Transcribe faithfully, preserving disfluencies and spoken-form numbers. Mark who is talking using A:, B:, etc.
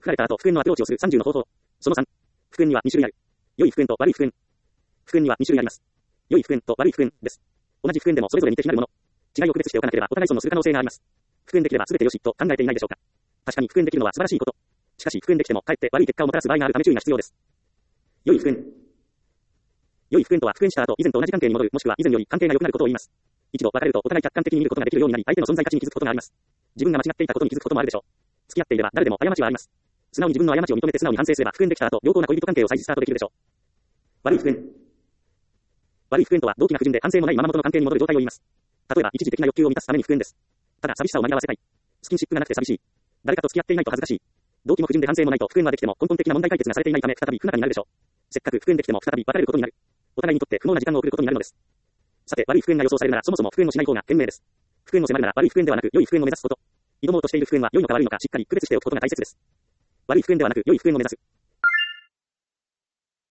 A: 吹かれた後、復縁のアプローチをするさんじゅうの方法。そのさん。復縁にはに種類ある。良い復縁と悪い復縁。復縁にはに種類あります。良い復縁と悪い復縁です。同じ復縁でもそれぞれ似て非なるもの。違いを区別しておかなければお互い損のする可能性があります。復縁できれば全て良しと考えていないでしょうか。確かに復縁できるのは素晴らしいこと。しかし復縁できてもかえって悪い結果をもたらす場合があるため注意が必要です。良い復縁。良い復縁とは復縁した後、以前と同じ関係に戻る、もしくは以前より関係が良くなることを言います。一度別れるとお互い客観的に見ることができるようになり、相手の存在価値に気づくことがあります。自分が間違っていたことに気づくこともあるでしょう。付き合っていれば誰でも過ちはあります。素直に自分の過ちを認めて素直に反省すれば復縁できた後、良好な恋人関係を再スタートできるでしょう。悪い復縁。悪い復縁とは動機が不純で反省もないまま元の関係に戻る状態を言います。例えば一時的な欲求を満たすために復縁です。ただ寂しさを紛らわせたい。スキンシップがなくて寂しい。誰かと付き合っていないと恥ずかしい。動機も不純で反省もないと復縁はできても根本的な問題解決がされていないため再び不仲になるでしょう。せっかく復縁できても再び別れることになる。お互いにとって不毛な時間を送ることになるのです。さて悪い復縁が予想されるならそもそも復縁をしない方が賢明です。復縁を迫るなら悪い復縁ではなく良い復縁を目指すこと。挑もうとしている復縁は良いのか悪いのかしっかり区別しておくことが大切です。悪い復縁ではなく良い復縁を目指す。